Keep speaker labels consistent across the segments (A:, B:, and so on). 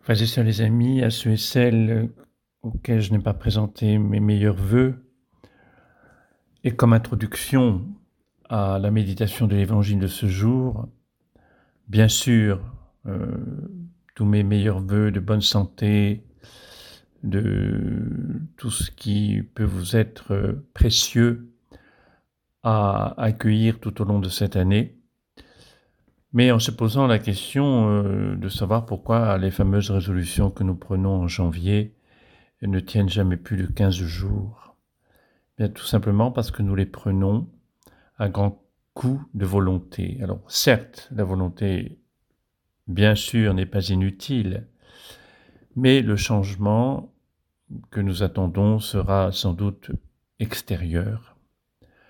A: Frères et sœurs, les amis, à ceux et celles auxquels je n'ai pas présenté mes meilleurs vœux, et comme introduction à la méditation de l'Évangile de ce jour, bien sûr, tous mes meilleurs vœux de bonne santé, de tout ce qui peut vous être précieux à accueillir tout au long de cette année, mais en se posant la question de savoir pourquoi les fameuses résolutions que nous prenons en janvier ne tiennent jamais plus de 15 jours. Bien, tout simplement parce que nous les prenons à grands coups de volonté. Alors certes, la volonté, bien sûr, n'est pas inutile, mais le changement que nous attendons sera sans doute extérieur. Pourquoi ?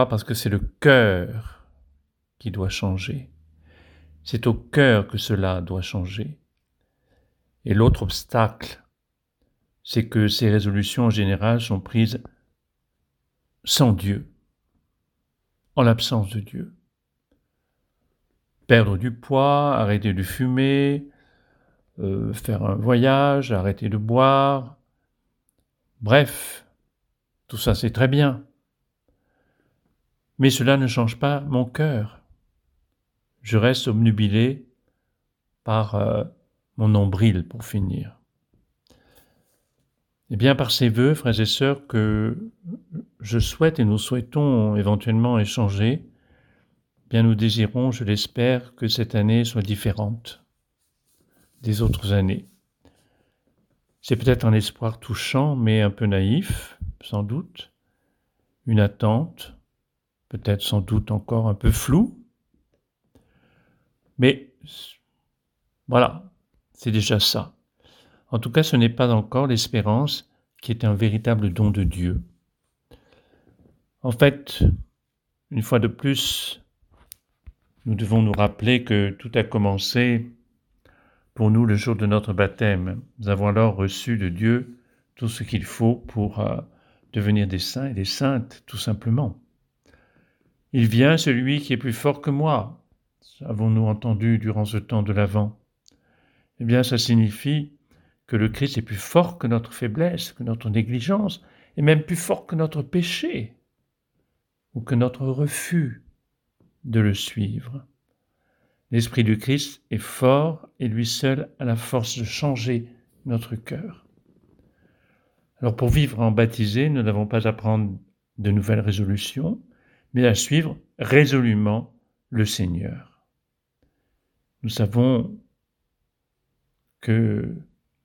A: Parce que c'est le cœur qui doit changer. C'est au cœur que cela doit changer. Et l'autre obstacle, c'est que ces résolutions en général sont prises sans Dieu, en l'absence de Dieu. Perdre du poids, arrêter de fumer, faire un voyage, arrêter de boire. Bref, tout ça c'est très bien. Mais cela ne change pas mon cœur. Je reste obnubilé par mon nombril, pour finir. Et bien par ces vœux, frères et sœurs, que je souhaite et nous souhaitons éventuellement échanger, bien nous désirons, je l'espère, que cette année soit différente des autres années. C'est peut-être un espoir touchant, mais un peu naïf, sans doute, une attente, peut-être sans doute encore un peu floue, mais voilà, c'est déjà ça. En tout cas, ce n'est pas encore l'espérance qui est un véritable don de Dieu. En fait, une fois de plus, nous devons nous rappeler que tout a commencé pour nous le jour de notre baptême. Nous avons alors reçu de Dieu tout ce qu'il faut pour devenir des saints et des saintes, tout simplement. Il vient celui qui est plus fort que moi, avons-nous entendu durant ce temps de l'Avent. Eh bien, ça signifie que le Christ est plus fort que notre faiblesse, que notre négligence, et même plus fort que notre péché, ou que notre refus de le suivre. L'Esprit du Christ est fort et lui seul a la force de changer notre cœur. Alors pour vivre en baptisé, nous n'avons pas à prendre de nouvelles résolutions, mais à suivre résolument le Seigneur. Nous savons que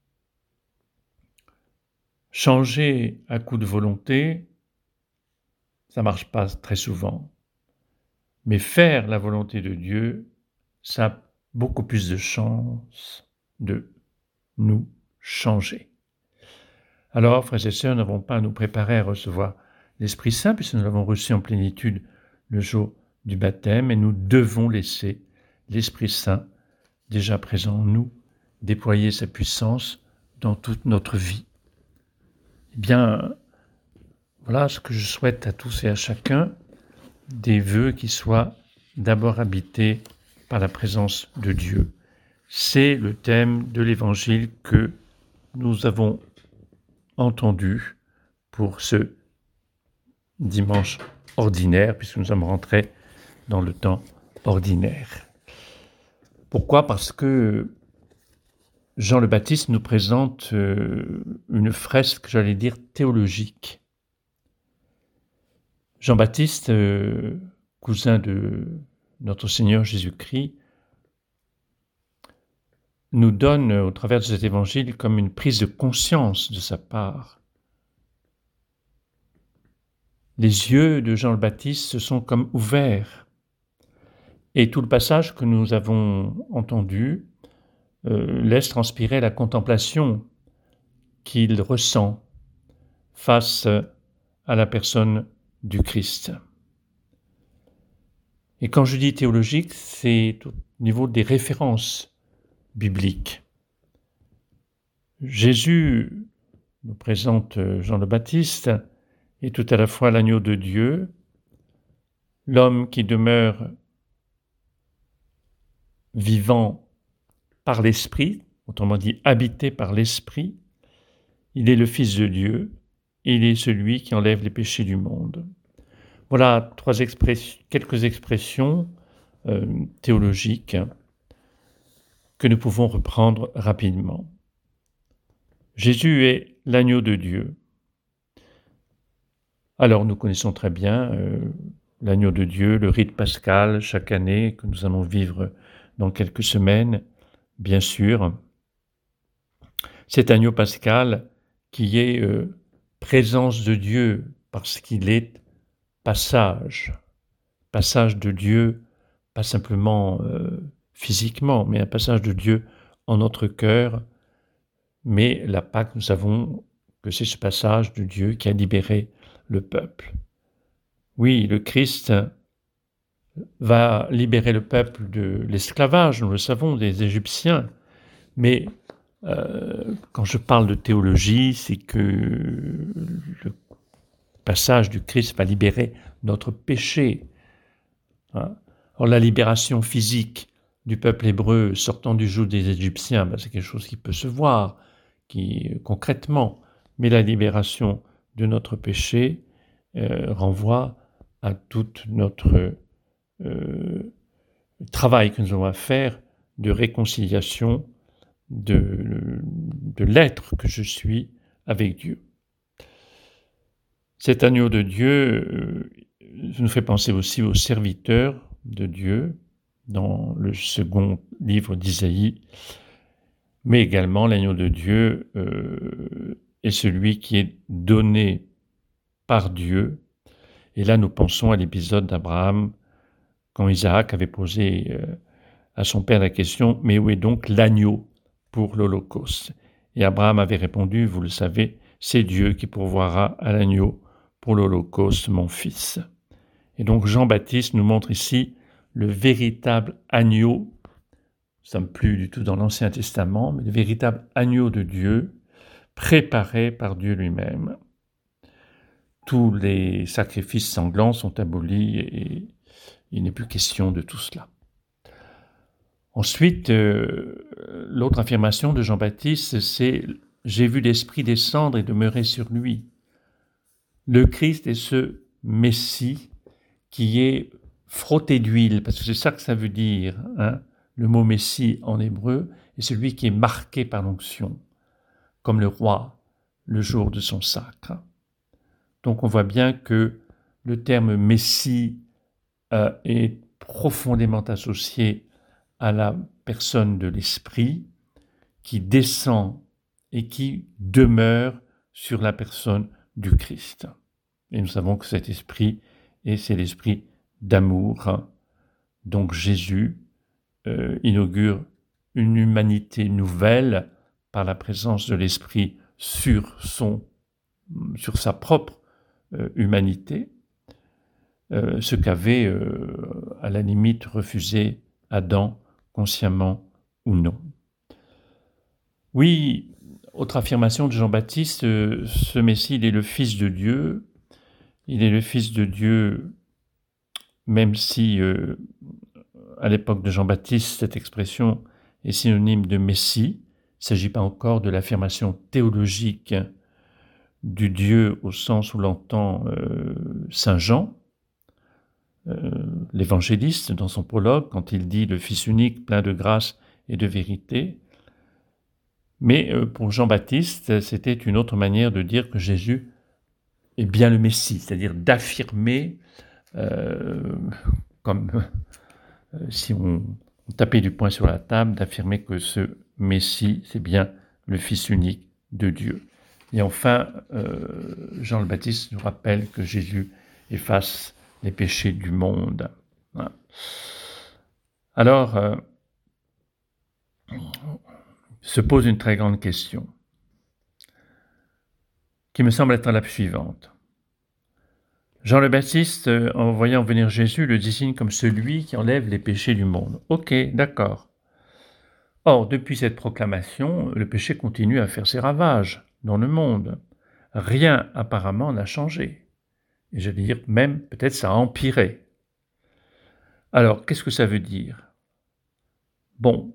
A: changer à coup de volonté, ça ne marche pas très souvent. Mais faire la volonté de Dieu, ça a beaucoup plus de chances de nous changer. Alors, frères et sœurs, nous n'avons pas à nous préparer à recevoir l'Esprit Saint, puisque nous l'avons reçu en plénitude le jour du baptême, et nous devons laisser l'Esprit Saint, déjà présent en nous, déployer sa puissance dans toute notre vie. Eh bien, voilà ce que je souhaite à tous et à chacun, des vœux qui soient d'abord habités par la présence de Dieu. C'est le thème de l'Évangile que nous avons entendu pour ce dimanche ordinaire, puisque nous sommes rentrés dans le temps ordinaire. Pourquoi ? Parce que Jean le Baptiste nous présente une fresque, j'allais dire, théologique. Jean-Baptiste, cousin de notre Seigneur Jésus-Christ, nous donne, au travers de cet évangile, comme une prise de conscience de sa part. Les yeux de Jean le Baptiste se sont comme ouverts. Et tout le passage que nous avons entendu laisse transpirer la contemplation qu'il ressent face à la personne du Christ. Et quand je dis théologique, c'est au niveau des références bibliques. Jésus nous présente Jean le Baptiste est tout à la fois l'agneau de Dieu, l'homme qui demeure vivant par l'Esprit, autrement dit habité par l'Esprit. Il est le Fils de Dieu, il est celui qui enlève les péchés du monde. Voilà quelques expressions théologiques que nous pouvons reprendre rapidement. Jésus est l'agneau de Dieu. Alors nous connaissons très bien l'agneau de Dieu, le rite pascal chaque année que nous allons vivre dans quelques semaines, bien sûr. Cet agneau pascal qui est présence de Dieu parce qu'il est passage de Dieu, pas simplement physiquement, mais un passage de Dieu en notre cœur. Mais la Pâque, nous savons que c'est ce passage de Dieu qui a libéré le peuple. Oui, le Christ va libérer le peuple de l'esclavage, nous le savons, des Égyptiens. Mais quand je parle de théologie, c'est que le passage du Christ va libérer notre péché. Alors la libération physique du peuple hébreu sortant du joug des Égyptiens, c'est quelque chose qui peut se voir concrètement, mais la libération de notre péché renvoie à tout notre travail que nous avons à faire de réconciliation de l'être que je suis avec Dieu. Cet agneau de Dieu nous fait penser aussi aux serviteurs de Dieu dans le second livre d'Isaïe, mais également l'agneau de Dieu est celui qui est donné par Dieu. Et là, nous pensons à l'épisode d'Abraham, quand Isaac avait posé à son père la question « Mais où est donc l'agneau pour l'Holocauste ?» Et Abraham avait répondu « Vous le savez, c'est Dieu qui pourvoira à l'agneau pour l'Holocauste, mon fils. » Et donc Jean-Baptiste nous montre ici le véritable agneau, nous ne sommes plus du tout dans l'Ancien Testament, mais le véritable agneau de Dieu, préparé par Dieu lui-même. Tous les sacrifices sanglants sont abolis et il n'est plus question de tout cela. Ensuite, l'autre affirmation de Jean-Baptiste, c'est « J'ai vu l'Esprit descendre et demeurer sur lui ». Le Christ est ce Messie qui est frotté d'huile, parce que c'est ça que ça veut dire, le mot Messie en hébreu, est celui qui est marqué par l'onction, comme le roi le jour de son sacre. Donc on voit bien que le terme Messie est profondément associé à la personne de l'Esprit qui descend et qui demeure sur la personne du Christ. Et nous savons que cet esprit, c'est l'esprit d'amour. Donc Jésus inaugure une humanité nouvelle par la présence de l'esprit sur sa propre humanité, ce qu'avait à la limite refusé Adam, consciemment ou non. Oui, autre affirmation de Jean-Baptiste, ce Messie, il est le Fils de Dieu. Il est le Fils de Dieu, même si à l'époque de Jean-Baptiste, cette expression est synonyme de Messie. Il ne s'agit pas encore de l'affirmation théologique du Dieu au sens où l'entend saint Jean, l'évangéliste, dans son prologue, quand il dit « le Fils unique, plein de grâce et de vérité ». Mais pour Jean-Baptiste, c'était une autre manière de dire que Jésus est bien le Messie, c'est-à-dire d'affirmer, comme si on tapait du poing sur la table, d'affirmer que ce Messie, c'est bien le Fils unique de Dieu. Et enfin, Jean le Baptiste nous rappelle que Jésus efface les péchés du monde. Alors, se pose une très grande question, qui me semble être la suivante. Jean le Baptiste, en voyant venir Jésus, le désigne comme celui qui enlève les péchés du monde. Ok, d'accord. Or, depuis cette proclamation, le péché continue à faire ses ravages dans le monde. Rien apparemment n'a changé. Et j'allais dire même, peut-être ça a empiré. Alors, qu'est-ce que ça veut dire ?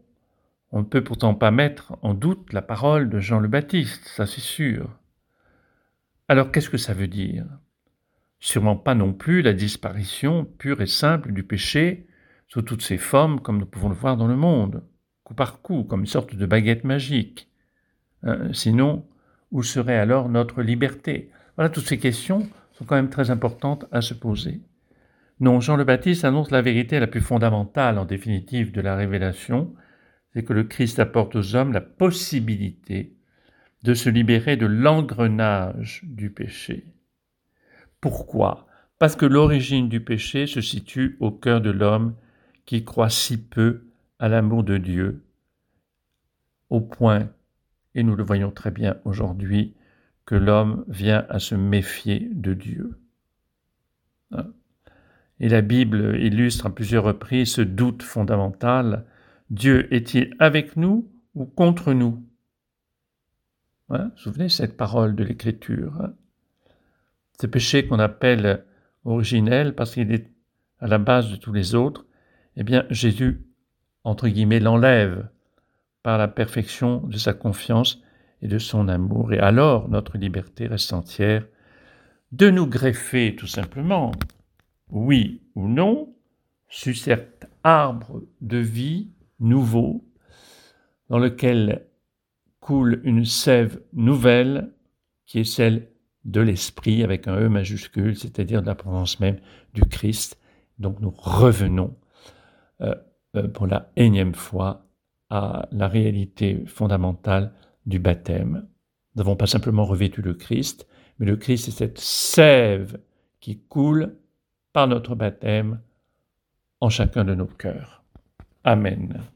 A: Bon, On ne peut pourtant pas mettre en doute la parole de Jean le Baptiste, ça c'est sûr. Alors qu'est-ce que ça veut dire? Sûrement pas non plus la disparition pure et simple du péché sous toutes ses formes comme nous pouvons le voir dans le monde, coup par coup, comme une sorte de baguette magique. Sinon, où serait alors notre liberté? Voilà, toutes ces questions sont quand même très importantes à se poser. Non, Jean le Baptiste annonce la vérité la plus fondamentale, en définitive, de la révélation, c'est que le Christ apporte aux hommes la possibilité de se libérer de l'engrenage du péché. Pourquoi? Parce que l'origine du péché se situe au cœur de l'homme qui croit si peu à l'amour de Dieu, au point, et nous le voyons très bien aujourd'hui, que l'homme vient à se méfier de Dieu. Et la Bible illustre à plusieurs reprises ce doute fondamental. Dieu est-il avec nous ou contre nous? Vous vous souvenez cette parole de l'Écriture? Ce péché qu'on appelle originel parce qu'il est à la base de tous les autres, eh bien Jésus, entre guillemets, l'enlève par la perfection de sa confiance et de son amour. Et alors notre liberté reste entière de nous greffer tout simplement, oui ou non, sur cet arbre de vie nouveau dans lequel coule une sève nouvelle qui est celle de l'Esprit avec un E majuscule, c'est-à-dire de la présence même du Christ. Donc nous revenons pour la énième fois à la réalité fondamentale du baptême. Nous n'avons pas simplement revêtu le Christ, mais le Christ est cette sève qui coule par notre baptême en chacun de nos cœurs. Amen.